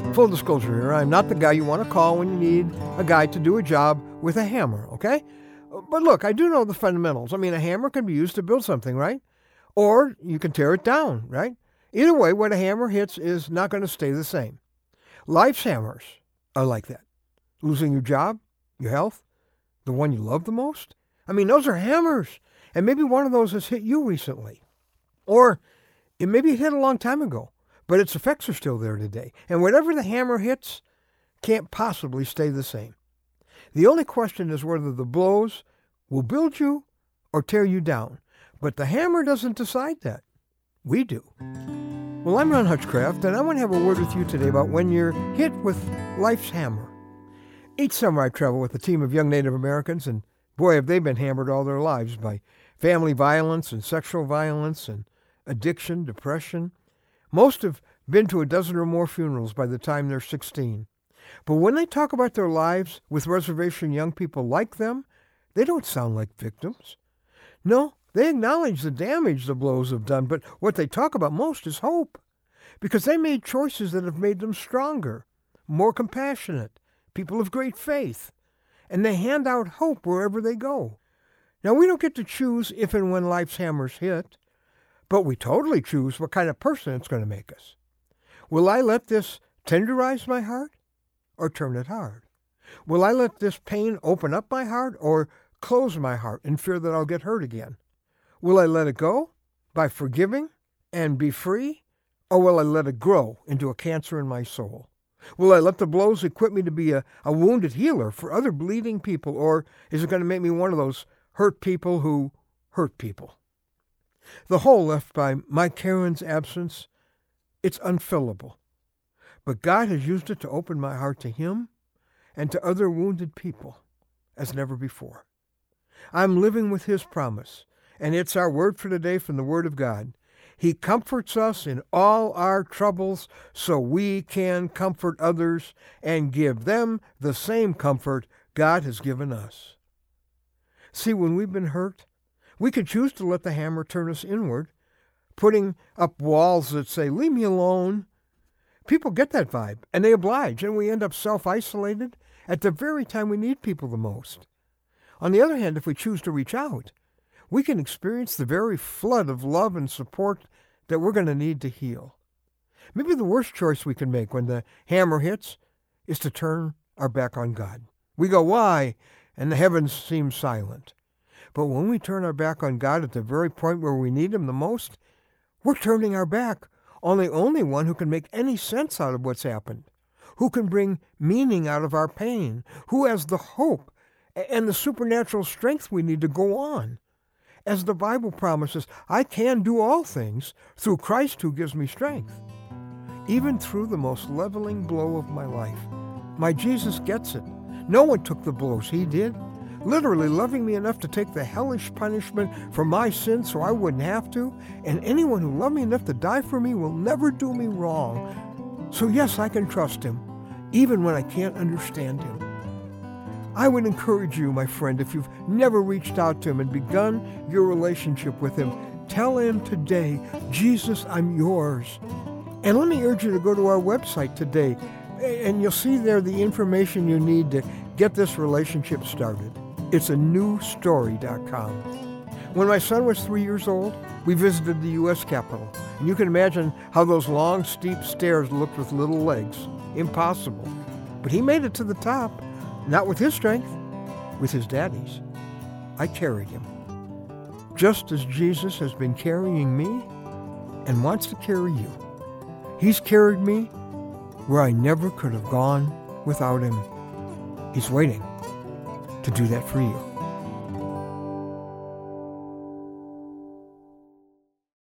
Full disclosure here, I'm not the guy you want to call when you need a guy to do a job with a hammer, okay? But look, I do know the fundamentals. I mean, a hammer can be used to build something, right? Or you can tear it down, right? Either way, what a hammer hits is not going to stay the same. Life's hammers are like that. Losing your job, your health, the one you love the most. I mean, those are hammers. And maybe one of those has hit you recently. Or maybe it hit a long time ago, but its effects are still there today. And whatever the hammer hits can't possibly stay the same. The only question is whether the blows will build you or tear you down. But the hammer doesn't decide that. We do. Well, I'm Ron Hutchcraft, and I want to have a word with you today about when you're hit with life's hammer. Each summer I travel with a team of young Native Americans, and boy, have they been hammered all their lives by family violence and sexual violence and addiction, depression. Most have been to a dozen or more funerals by the time they're 16. But when they talk about their lives with reservation young people like them, they don't sound like victims. No, they acknowledge the damage the blows have done, but what they talk about most is hope, because they made choices that have made them stronger, more compassionate, people of great faith, and they hand out hope wherever they go. Now, we don't get to choose if and when life's hammers hit, but we totally choose what kind of person it's going to make us. Will I let this tenderize my heart or turn it hard? Will I let this pain open up my heart or close my heart in fear that I'll get hurt again? Will I let it go by forgiving and be free, or will I let it grow into a cancer in my soul? Will I let the blows equip me to be a wounded healer for other bleeding people, or is it going to make me one of those hurt people who hurt people? The hole left by Mike Caron's absence, it's unfillable. But God has used it to open my heart to him and to other wounded people as never before. I'm living with his promise, and it's our word for today from the Word of God. He comforts us in all our troubles so we can comfort others and give them the same comfort God has given us. See, when we've been hurt, we could choose to let the hammer turn us inward, putting up walls that say, "Leave me alone." People get that vibe, and they oblige, and we end up self-isolated at the very time we need people the most. On the other hand, if we choose to reach out, we can experience the very flood of love and support that we're going to need to heal. Maybe the worst choice we can make when the hammer hits is to turn our back on God. We go, "Why?" and the heavens seem silent. But when we turn our back on God at the very point where we need him the most, we're turning our back on the only one who can make any sense out of what's happened, who can bring meaning out of our pain, who has the hope and the supernatural strength we need to go on. As the Bible promises, I can do all things through Christ who gives me strength. Even through the most leveling blow of my life, my Jesus gets it. No one took the blows he did, literally loving me enough to take the hellish punishment for my sins so I wouldn't have to, and anyone who loved me enough to die for me will never do me wrong. So yes, I can trust him, even when I can't understand him. I would encourage you, my friend, if you've never reached out to him and begun your relationship with him, tell him today, "Jesus, I'm yours." And let me urge you to go to our website today, and you'll see there the information you need to get this relationship started. It's anewstory.com. When my son was 3 years old, we visited the U.S. Capitol, and you can imagine how those long, steep stairs looked with little legs. Impossible. But he made it to the top. Not with his strength, with his daddy's. I carried him. Just as Jesus has been carrying me and wants to carry you. He's carried me where I never could have gone without him. He's waiting to do that for you.